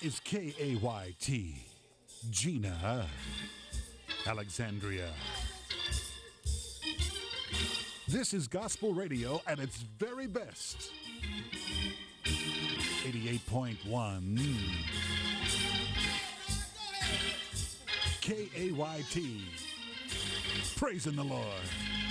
is KAYT, Gina, Alexandria. This is gospel radio at its very best. 88.1 KAYT. Praising the Lord.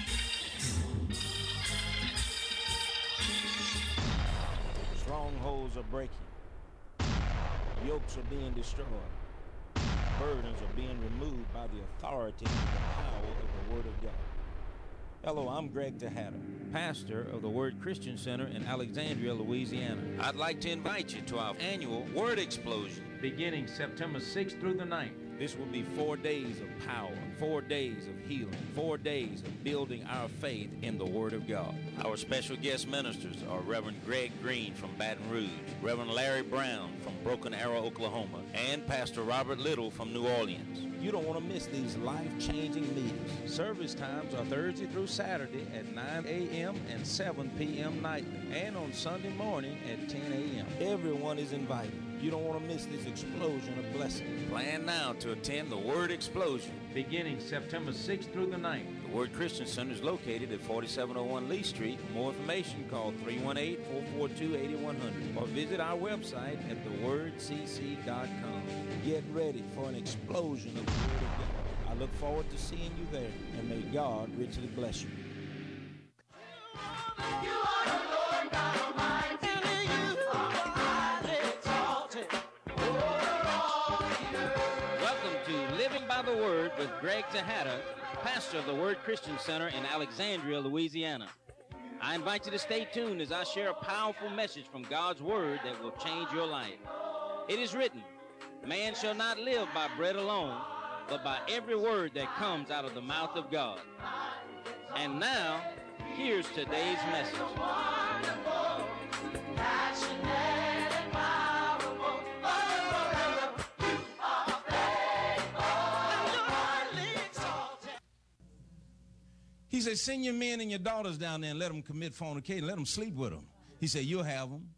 Strongholds are breaking. Yokes are being destroyed. Burdens are being removed by the authority and the power of the Word of God. Hello, I'm Greg Tejada, pastor of the Word Christian Center in Alexandria, Louisiana. I'd like to invite you to our annual Word Explosion beginning September 6th through the 9th. This will be 4 days of power, 4 days of healing, 4 days of building our faith in the Word of God. Our special guest ministers are Reverend Greg Green from Baton Rouge, Reverend Larry Brown from Broken Arrow, Oklahoma, and Pastor Robert Little from New Orleans. You don't want to miss these life-changing meetings. Service times are Thursday through Saturday at 9 a.m. and 7 p.m. nightly, and on Sunday morning at 10 a.m. Everyone is invited. You don't want to miss this explosion of blessing. Plan now to attend the Word Explosion beginning September 6th through the 9th. The Word Christian Center is located at 4701 Lee Street. For more information, call 318-442-8100 or visit our website at thewordcc.com. Get ready for an explosion of the Word of God. I look forward to seeing you there, and may God richly bless you. Living by the Word with Greg Tejada, pastor of the Word Christian Center in Alexandria, Louisiana. I invite you to stay tuned as I share a powerful message from God's Word that will change your life. It is written, "Man shall not live by bread alone, but by every word that comes out of the mouth of God." And now, here's today's message. He said, send your men and your daughters down there and let them commit fornication. Let them sleep with them. He said, you'll have them.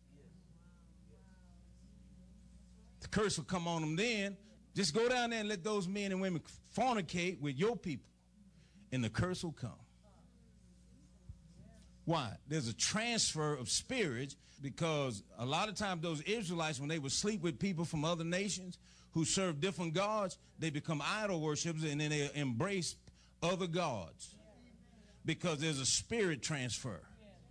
The curse will come on them then. Just go down there and let those men and women fornicate with your people, and the curse will come. Why? There's a transfer of spirits, because a lot of times those Israelites, when they would sleep with people from other nations who serve different gods, they become idol worshipers, and then they embrace other gods. Because there's a spirit transfer.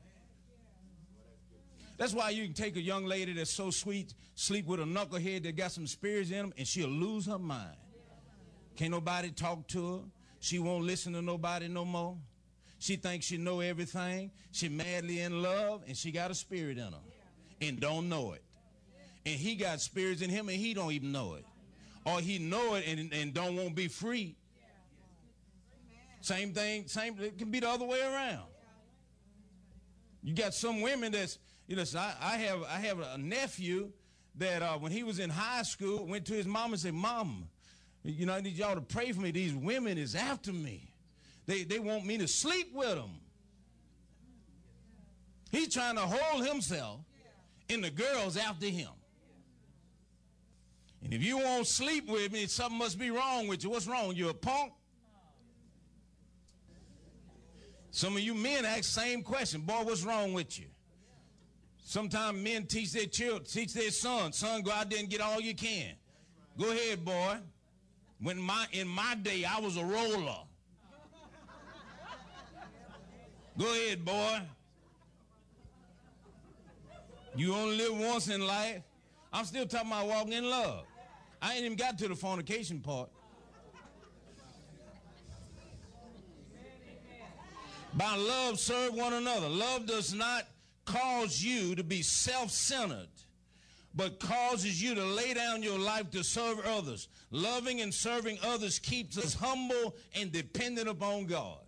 That's why you can take a young lady that's so sweet, sleep with a knucklehead that got some spirits in him, and she'll lose her mind. Can't nobody talk to her. She won't listen to nobody no more. She thinks she know everything. She madly in love, and she got a spirit in her and don't know it. And he got spirits in him, and he don't even know it. Or he know it and don't want to be free. Same thing, it can be the other way around. You got some women that's, so I have a nephew that when he was in high school, went to his mom and said, Mom, I need y'all to pray for me. These women is after me. They want me to sleep with them. He's trying to hold himself, and the girl's after him. And if you won't sleep with me, something must be wrong with you. What's wrong? You a punk? Some of you men ask the same question. Boy, what's wrong with you? Sometimes men teach their children, teach their son, go out there and get all you can. Go ahead, boy. In my day, I was a roller. Go ahead, boy. You only live once in life. I'm still talking about walking in love. I ain't even got to the fornication part. By love, serve one another. Love does not cause you to be self-centered, but causes you to lay down your life to serve others. Loving and serving others keeps us humble and dependent upon God.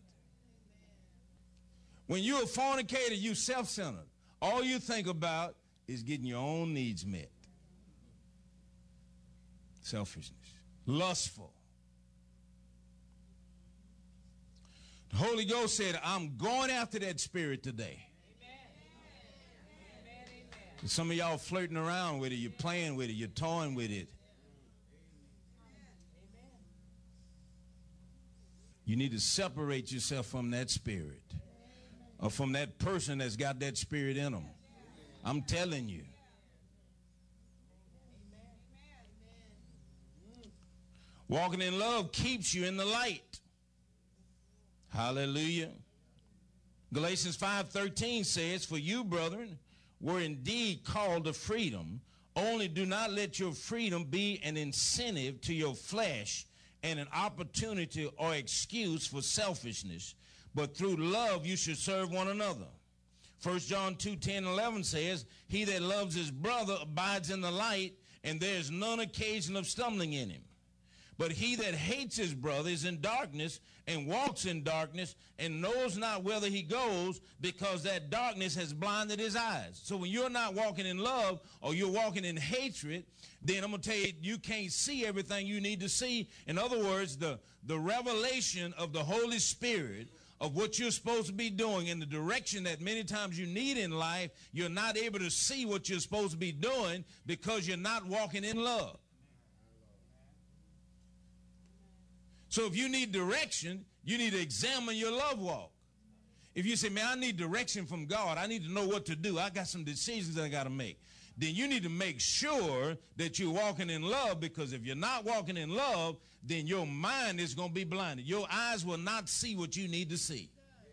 When you're a fornicator, you're self-centered. All you think about is getting your own needs met. Selfishness. Lustful. The Holy Ghost said, I'm going after that spirit today. Some of y'all flirting around with it, you're playing with it, you're toying with it. You need to separate yourself from that spirit or from that person that's got that spirit in them. I'm telling you. Walking in love keeps you in the light. Hallelujah. Galatians 5:13 says, "For you, brethren, were indeed called to freedom. Only do not let your freedom be an incentive to your flesh and an opportunity or excuse for selfishness, but through love you should serve one another." 1 John 2:10-11 says, "He that loves his brother abides in the light, and there is none occasion of stumbling in him. But he that hates his brother is in darkness and walks in darkness and knows not whither he goes, because that darkness has blinded his eyes." So when you're not walking in love or you're walking in hatred, then I'm going to tell you, you can't see everything you need to see. In other words, the revelation of the Holy Spirit of what you're supposed to be doing in the direction that many times you need in life, you're not able to see what you're supposed to be doing because you're not walking in love. So if you need direction, you need to examine your love walk. If you say, "Man, I need direction from God, I need to know what to do, I got some decisions I got to make," then you need to make sure that you're walking in love, because if you're not walking in love, then your mind is going to be blinded. Your eyes will not see what you need to see.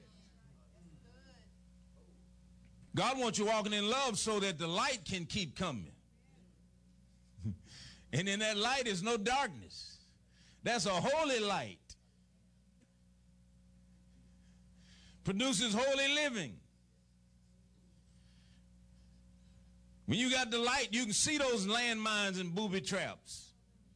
God wants you walking in love so that the light can keep coming. And in that light is no darkness. That's a holy light. Produces holy living. When you got the light, you can see those landmines and booby traps.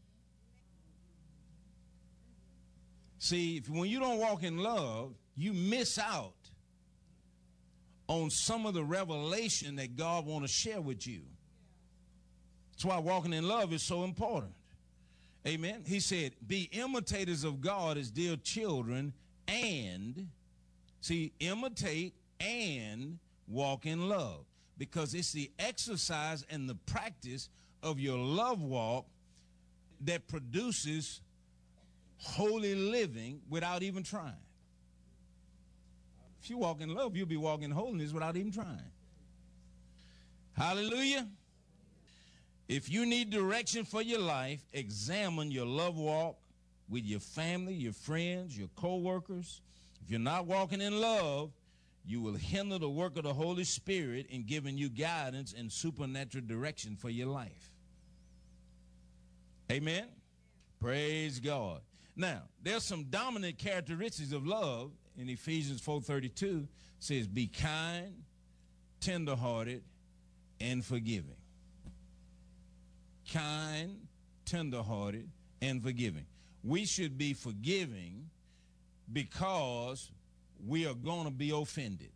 See, when you don't walk in love, you miss out on some of the revelation that God wants to share with you. That's why walking in love is so important. Amen. He said, "Be imitators of God as dear children, and," see, imitate and walk in love, because it's the exercise and the practice of your love walk that produces holy living without even trying. If you walk in love, you'll be walking in holiness without even trying. Hallelujah. If you need direction for your life, examine your love walk with your family, your friends, your co-workers. If you're not walking in love, you will hinder the work of the Holy Spirit in giving you guidance and supernatural direction for your life. Amen? Praise God. Now, there's some dominant characteristics of love. In Ephesians 4:32 says, "Be kind, tenderhearted, and forgiving." Kind, tenderhearted, and forgiving. We should be forgiving because we are going to be offended.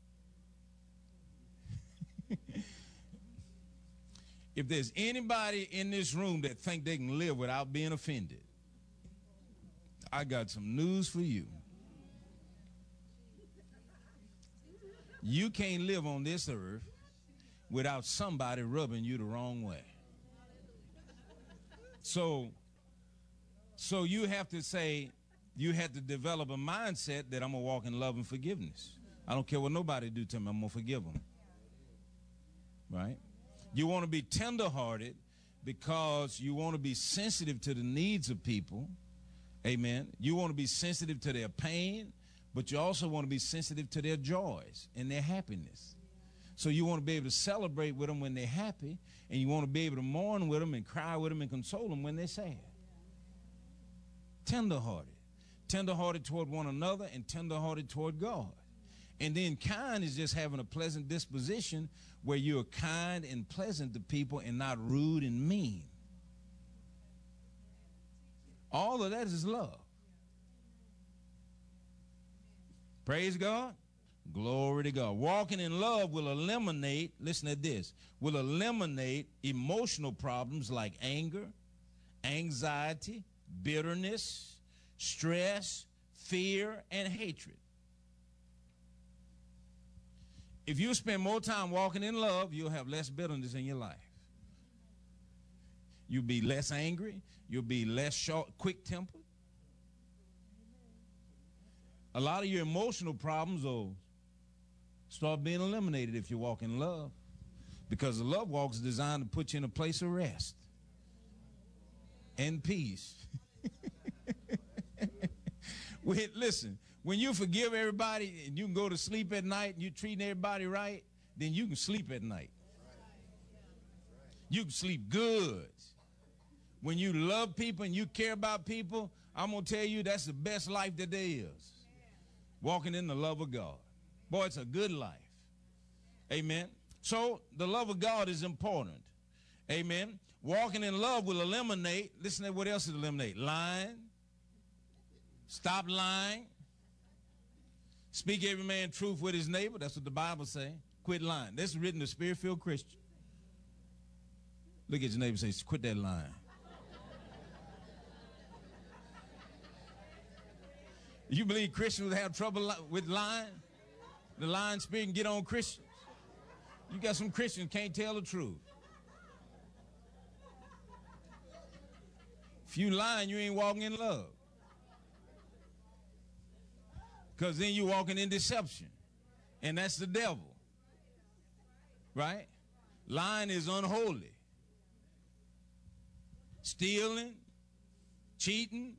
If there's anybody in this room that think they can live without being offended, I got some news for you. You can't live on this earth without somebody rubbing you the wrong way. So you have to say, you have to develop a mindset that I'm going to walk in love and forgiveness. I don't care what nobody do to me, I'm going to forgive them. Right? You want to be tenderhearted because you want to be sensitive to the needs of people. Amen. You want to be sensitive to their pain, but you also want to be sensitive to their joys and their happiness. So you want to be able to celebrate with them when they're happy, and you want to be able to mourn with them and cry with them and console them when they're sad. Tenderhearted. Tenderhearted toward one another and tenderhearted toward God. And then kind is just having a pleasant disposition where you're kind and pleasant to people and not rude and mean. All of that is love. Praise God. Glory to God. Walking in love will eliminate, listen to this, will eliminate emotional problems like anger, anxiety, bitterness, stress, fear, and hatred. If you spend more time walking in love, you'll have less bitterness in your life. You'll be less angry. You'll be less quick-tempered. A lot of your emotional problems will start being eliminated if you walk in love, because the love walk is designed to put you in a place of rest and peace. Listen, when you forgive everybody and you can go to sleep at night and you're treating everybody right, then you can sleep at night. You can sleep good. When you love people and you care about people, I'm going to tell you that's the best life that there is. Walking in the love of God. Boy, it's a good life. Amen. So the love of God is important. Amen. Walking in love will eliminate, listen to what else it eliminate. Lying. Stop lying. Speak every man truth with his neighbor. That's what the Bible says. Quit lying. That's written to Spirit-filled Christians. Look at your neighbor and say, quit that lying. You believe Christians would have trouble with lying? The lying spirit can get on Christians? You got some Christians can't tell the truth. If you lying, you ain't walking in love. Because then you're walking in deception. And that's the devil. Right? Lying is unholy. Stealing, cheating,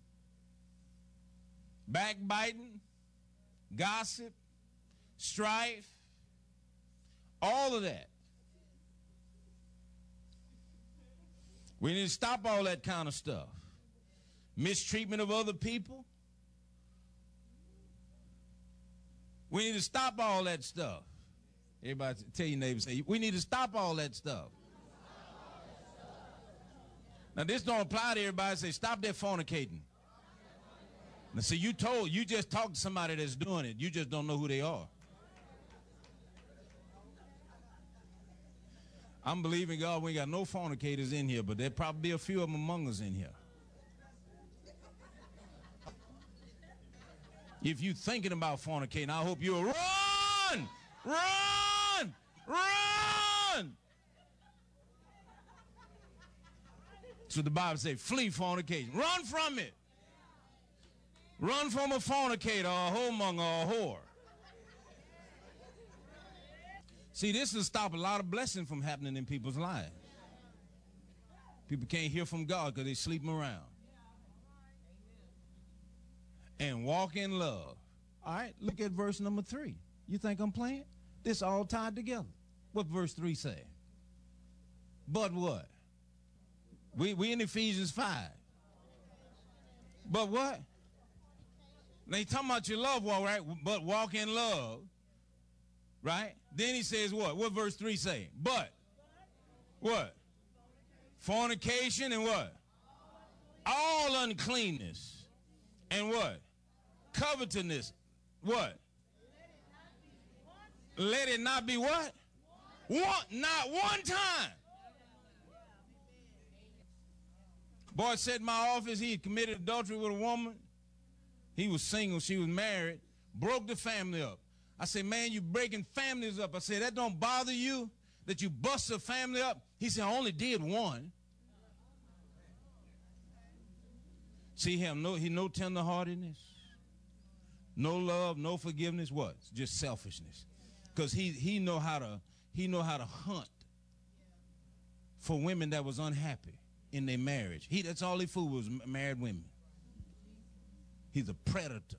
backbiting, gossip, strife, all of that. We need to stop all that kind of stuff. Mistreatment of other people. We need to stop all that stuff. Everybody tell your neighbor, say, we need to stop all that stuff. Now, this don't apply to everybody. Say, stop that fornicating. Now, see, you just talked to somebody that's doing it. You just don't know who they are. I'm believing God we ain't got no fornicators in here, but there'll probably be a few of them among us in here. If you're thinking about fornicating, I hope you'll run, run, run. So the Bible says, flee fornication. Run from it. Run from a fornicator, or a whoremonger, or a whore. See, this will stop a lot of blessing from happening in people's lives. People can't hear from God because they sleeping around. And walk in love. All right, look at verse number 3. You think I'm playing? This all tied together. What verse 3 say? But what? We in Ephesians 5. But what? Now he's talking about your love walk, right? But walk in love, right? Then he says what? What verse 3 say? But what? Fornication and what? All uncleanness. And what? Covetousness. What? Let it not be what? Not one time. Boy said in my office he had committed adultery with a woman. He was single, she was married, broke the family up. I said, man, you breaking families up. I said, that don't bother you that you bust a family up? He said, I only did one. See him, no tenderheartedness, no love, no forgiveness. What? Just selfishness. Because he know how to hunt for women that was unhappy in their marriage. That's all he fooled was married women. He's a predator.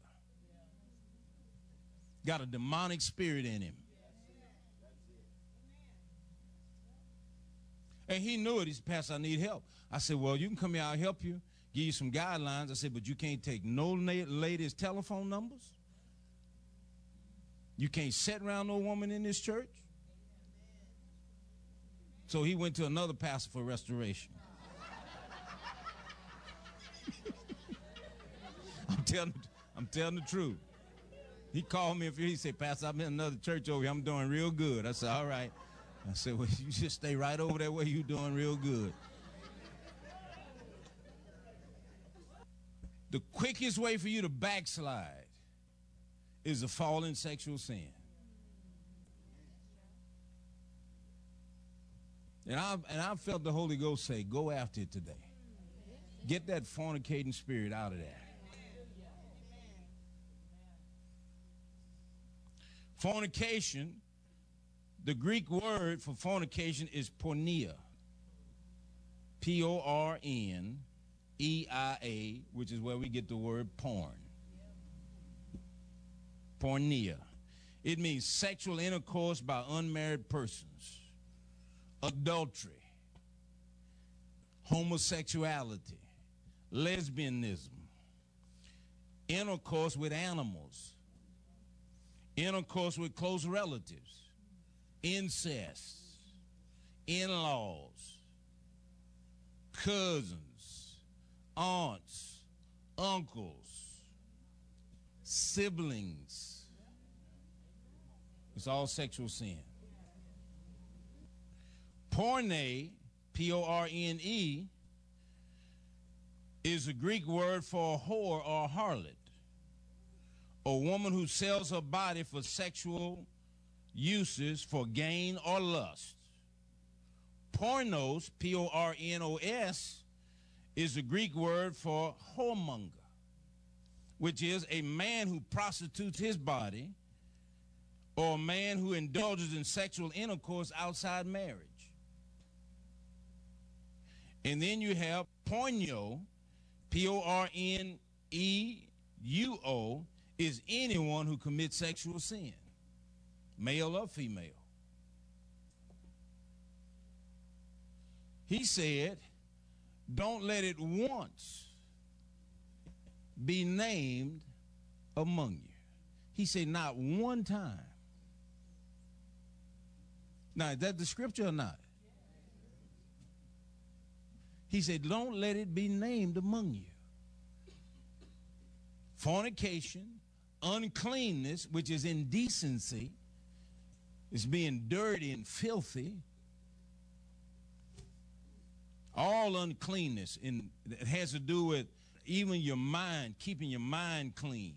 Got a demonic spirit in him. And he knew it. He said, Pastor, I need help. I said, well, you can come here, I'll help you, give you some guidelines. I said, but you can't take no ladies' telephone numbers. You can't sit around no woman in this church. So he went to another pastor for restoration. I'm telling the truth. He called me, he said, Pastor, I'm in another church over here. I'm doing real good. I said, all right. I said, well, you just stay right over there where you're doing real good. The quickest way for you to backslide is to fall in sexual sin. And I felt the Holy Ghost say, go after it today. Get that fornicating spirit out of there. Fornication, the Greek word for fornication is porneia. Porneia, which is where we get the word porn. Porneia. It means sexual intercourse by unmarried persons, adultery, homosexuality, lesbianism, intercourse with animals, intercourse with close relatives, incest, in-laws, cousins, aunts, uncles, siblings. It's all sexual sin. Porne, P-O-R-N-E, is a Greek word for a whore or a harlot, a woman who sells her body for sexual uses for gain or lust. Pornos, P-O-R-N-O-S, is a Greek word for whoremonger, which is a man who prostitutes his body or a man who indulges in sexual intercourse outside marriage. And then you have porneo, P-O-R-N-E-U-O, is anyone who commits sexual sin, male or female. He said, don't let it once be named among you. He said, not one time. Now, is that the scripture or not? He said, don't let it be named among you. Fornication, uncleanness, which is indecency, is being dirty and filthy. All uncleanness, and it has to do with even your mind, keeping your mind clean.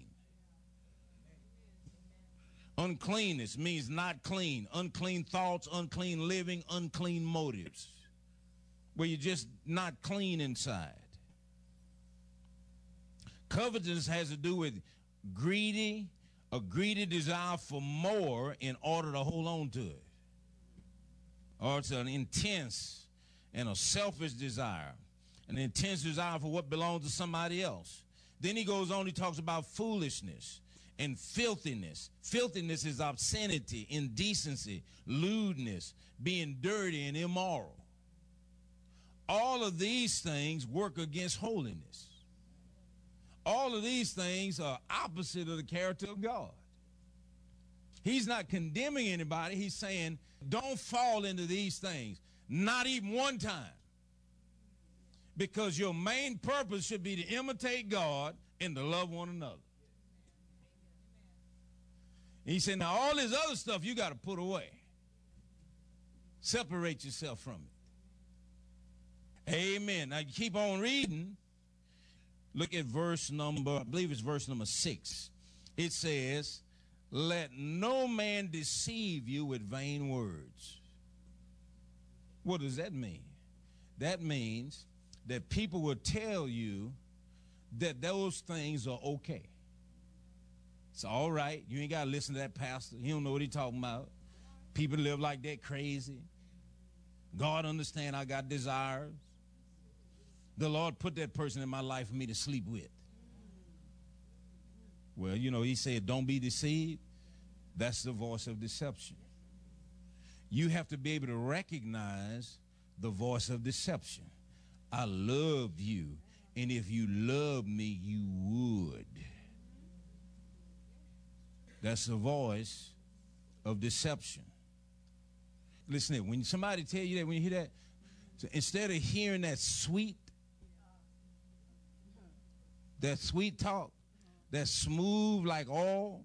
Uncleanness means not clean. Unclean thoughts, unclean living, unclean motives, where you're just not clean inside. Covetousness has to do with a greedy desire for more in order to hold on to it. Or it's an intense and a selfish desire, an intense desire for what belongs to somebody else. Then he goes on, he talks about foolishness and filthiness. Filthiness is obscenity, indecency, lewdness, being dirty and immoral. All of these things work against holiness. All of these things are opposite of the character of God. He's not condemning anybody. He's saying, don't fall into these things, not even one time. Because your main purpose should be to imitate God and to love one another. And he said, now all this other stuff you got to put away. Separate yourself from it. Amen. Now you keep on reading. Look at verse number, I believe it's verse number 6. It says, let no man deceive you with vain words. What does that mean? That means that people will tell you that those things are okay. It's all right. You ain't got to listen to that pastor. He don't know what he's talking about. People live like that crazy. God understand I got desires. The Lord put that person in my life for me to sleep with. Well, you know, he said, don't be deceived. That's the voice of deception. You have to be able to recognize the voice of deception. I love you, and if you love me, you would. That's the voice of deception. Listen to it. When somebody tell you that, when you hear that, so instead of hearing that sweet talk, that smooth like oil,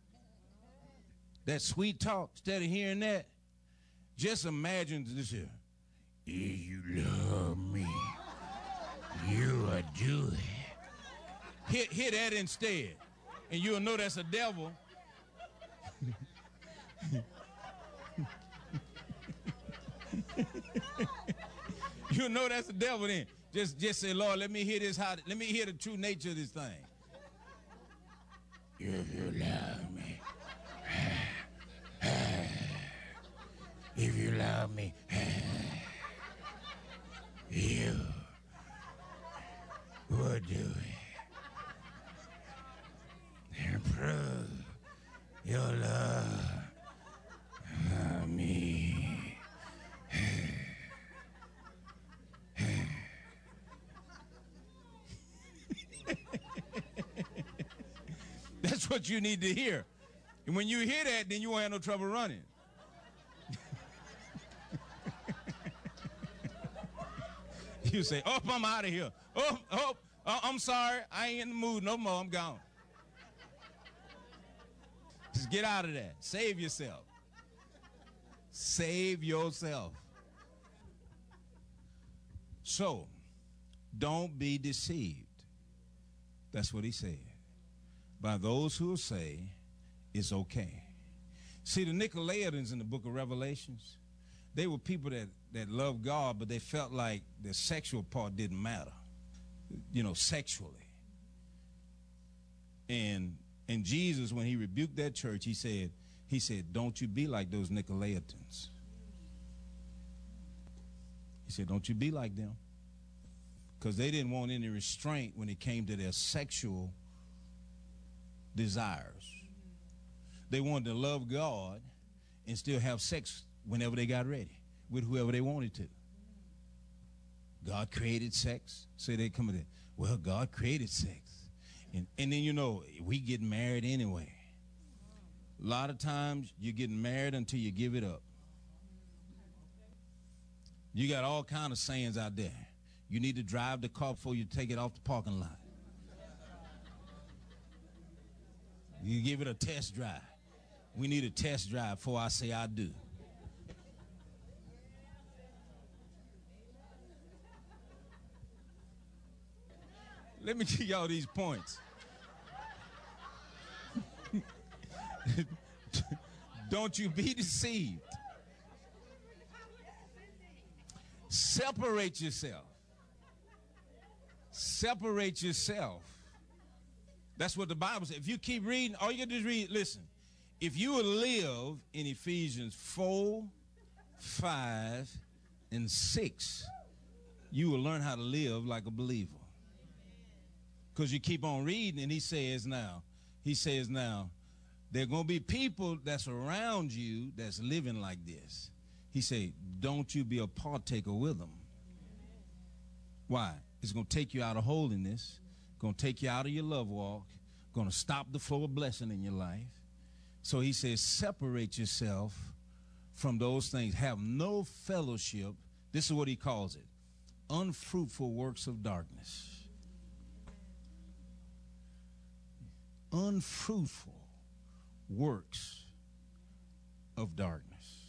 that sweet talk, instead of hearing that, just imagine this here. If you love me, you will do it. Hit that instead, and you'll know that's a devil. You know that's the devil then. Just say, Lord, let me hear this. Let me hear the true nature of this thing. If you love me, if you love me, you would do it. And prove your love for me. That's what you need to hear. And when you hear that, then you won't have no trouble running. You say, oh, I'm out of here. Oh, I'm sorry. I ain't in the mood no more. I'm gone. Just get out of that. Save yourself. Save yourself. So, don't be deceived. That's what he said. By those who say it's okay. See, the Nicolaitans in the book of Revelations, they were people that loved God, but they felt like the sexual part didn't matter, sexually. And Jesus, when he rebuked that church, he said, don't you be like those Nicolaitans. He said, don't you be like them. Because they didn't want any restraint when it came to their sexual desires. They wanted to love God and still have sex whenever they got ready with whoever they wanted to. God created sex, so they come in. Well, God created sex. And then, we get married anyway. A lot of times you're getting married until you give it up. You got all kind of sayings out there. You need to drive the car before you take it off the parking lot. You give it a test drive. We need a test drive before I say I do. Let me give y'all these points. Don't you be deceived. Separate yourself. Separate yourself. That's what the Bible says. If you keep reading, all you got to do is read, listen. If you will live in Ephesians 4, 5, and 6, you will learn how to live like a believer. Because you keep on reading, and he says now, there are going to be people that's around you that's living like this. He said, don't you be a partaker with them. Why? It's going to take you out of holiness, going to take you out of your love walk, going to stop the flow of blessing in your life. So he says, separate yourself from those things. Have no fellowship. This is what he calls it. Unfruitful works of darkness. Unfruitful works of darkness.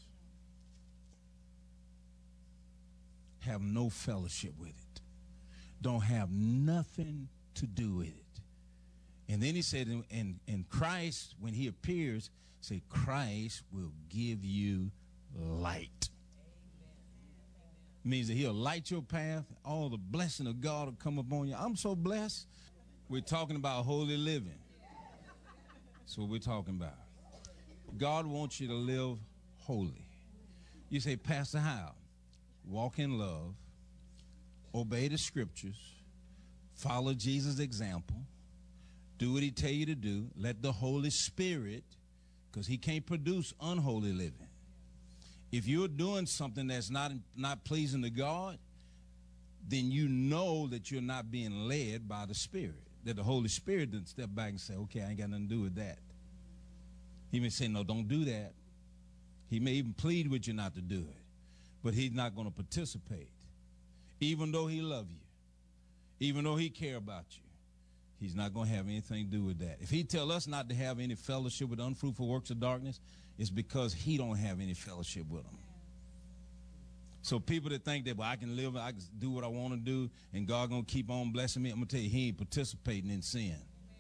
Have no fellowship with it. Don't have nothing to do with it. And then he said, in Christ, when he appears, say, Christ will give you light. Means that he'll light your path. All the blessing of God will come upon you. I'm so blessed. We're talking about holy living. That's what we're talking about. God wants you to live holy. You say, Pastor, how? Walk in love, obey the scriptures, follow Jesus' example, do what he tell you to do, let the Holy Spirit, because he can't produce unholy living. If you're doing something that's not pleasing to God, then you know that you're not being led by the Spirit, that the Holy Spirit didn't step back and say, okay, I ain't got nothing to do with that. He may say, no, don't do that. He may even plead with you not to do it, but he's not going to participate. Even though he love you, even though he care about you, he's not going to have anything to do with that. If he tell us not to have any fellowship with unfruitful works of darkness, it's because he don't have any fellowship with them. So people that think that, well, I can live, I can do what I want to do, and God going to keep on blessing me, I'm going to tell you, he ain't participating in sin.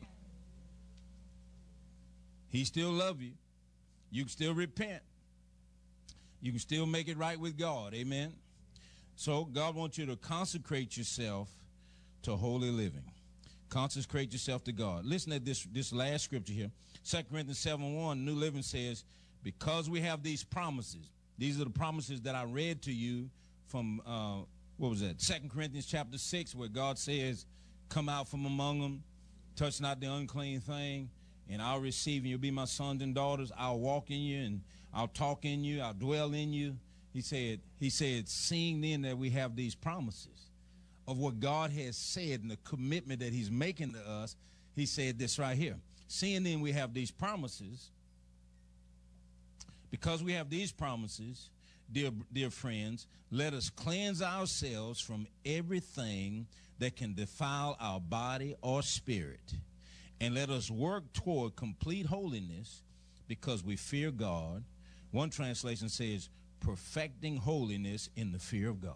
He still love you. You can still repent. You can still make it right with God. Amen. So God wants you to consecrate yourself to holy living. Consecrate yourself to God. Listen to this last scripture here. 2 Corinthians 7:1, New Living says, because we have these promises. These are the promises that I read to you from, 2 Corinthians chapter 6, where God says, come out from among them, touch not the unclean thing, and I'll receive you. You'll be my sons and daughters. I'll walk in you, and I'll talk in you. I'll dwell in you. He said, seeing then that we have these promises of what God has said and the commitment that he's making to us, he said this right here. Seeing then we have these promises, because we have these promises, dear friends, let us cleanse ourselves from everything that can defile our body or spirit, and let us work toward complete holiness because we fear God. One translation says, perfecting holiness in the fear of God.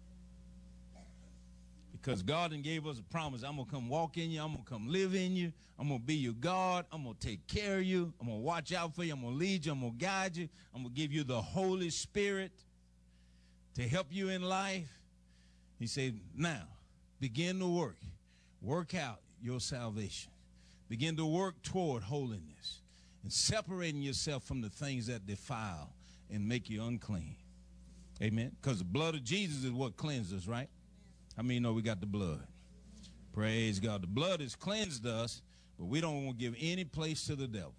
Because God done gave us a promise. I'm going to come walk in you. I'm going to come live in you. I'm going to be your God. I'm going to take care of you. I'm going to watch out for you. I'm going to lead you. I'm going to guide you. I'm going to give you the Holy Spirit to help you in life. He said, now, begin to work. Work out your salvation. Begin to work toward holiness and separating yourself from the things that defile and make you unclean. Amen. Because the blood of Jesus is what cleanses us, right? How many know we got the blood? Praise God. The blood has cleansed us, but we don't want to give any place to the devil.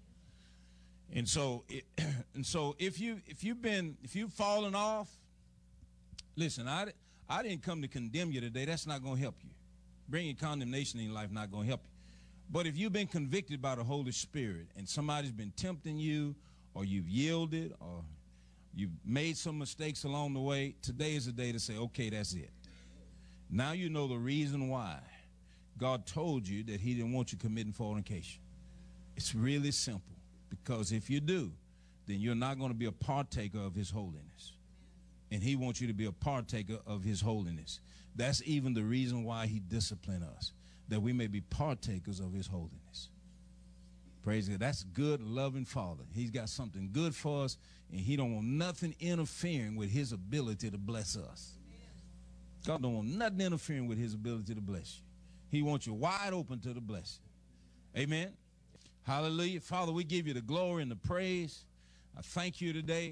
And so, if you've fallen off, listen, I didn't come to condemn you today. That's not going to help you. Bringing condemnation in your life not going to help you. But if you've been convicted by the Holy Spirit and somebody's been tempting you, or you've yielded, or you've made some mistakes along the way, today is the day to say, okay, that's it. Now you know the reason why God told you that he didn't want you committing fornication. It's really simple, because if you do, then you're not going to be a partaker of his holiness. And he wants you to be a partaker of his holiness. That's even the reason why he disciplined us, that we may be partakers of his holiness. Praise God. That's good, loving Father. He's got something good for us, and he don't want nothing interfering with his ability to bless us. God don't want nothing interfering with his ability to bless you. He wants you wide open to the blessing. Amen. Hallelujah. Father, we give you the glory and the praise. I thank you today.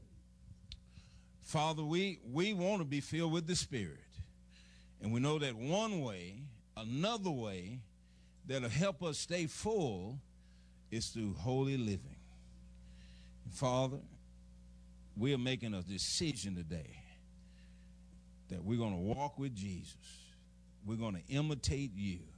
Father, we want to be filled with the Spirit. And we know that one way, another way that'll help us stay full is through holy living. And Father, we are making a decision today that we're going to walk with Jesus. We're going to imitate you.